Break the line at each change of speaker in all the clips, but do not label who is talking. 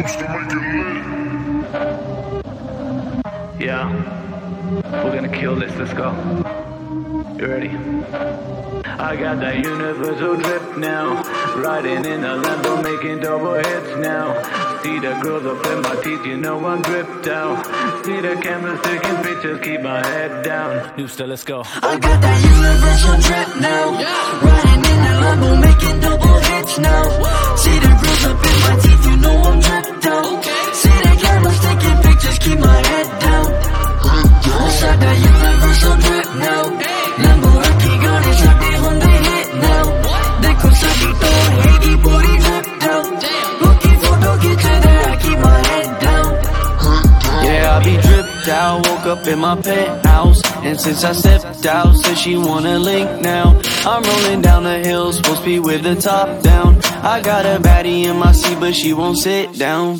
Yeah, we're gonna kill this, let's go. You ready? I got that universal drip now. Riding in a Lambo, making double hits now. See the girls up in my teeth, you know I'm dripped out. See the cameras taking pictures, keep my head down. New style, let's go.
I got that universal drip now. Riding in a Lambo, making double hits now. See the girls up in my teeth, you know I'm dripped out. See the cameras taking pictures, keep my head down. I got universal drip now. Lambo aquí gane sabi Honda hit now. Dekho sabi to hegi body dripped out. Looking for the get to there, I keep my head down.
Yeah, I be dripped out, woke up in my penthouse. And since I stepped out, said she wanna link now. I'm rolling down the hill, supposed to be with the top down. I got a baddie in my seat, but she won't sit down.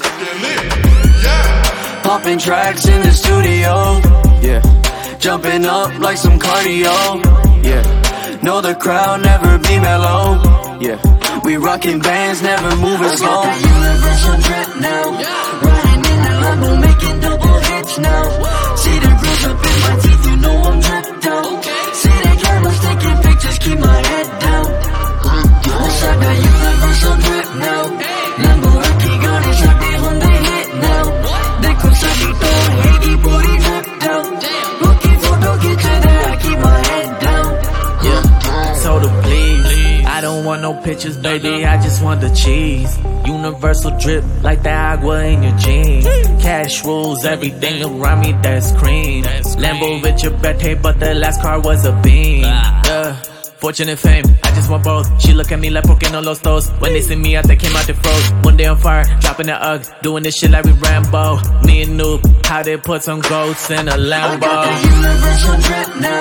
Popping tracks in the studio, yeah. Jumping up like some cardio, yeah. Know the crowd never be mellow, yeah. We rockin' bands, never moving slow.
I got that universal drip now. Riding in a Lambo, making double hits now. See the girls up in my teeth, you know I'm dripped out. See the cameras taking pictures, keep my head down. I got universal drip now. Lambo aquí gane sabi Honda hit now. Dekho sabi to hegi body dripped out. Looking for the get to there, I keep my head down.
Yeah, so to please, I don't want no pictures, baby, I just want the cheese. Universal drip like the agua in your jeans. Cash rules everything around me, that's cream. Lambo with your birthday, but the last car was a beam. Yeah, fortune and fame, I just want both. She look at me like porque no los dos. When they see me, I think came out the froze. One day on fire, dropping the Uggs, doing this shit like we Rambo. Me and Noob, how they put some goats in a Lambo.
I got that universal drip now.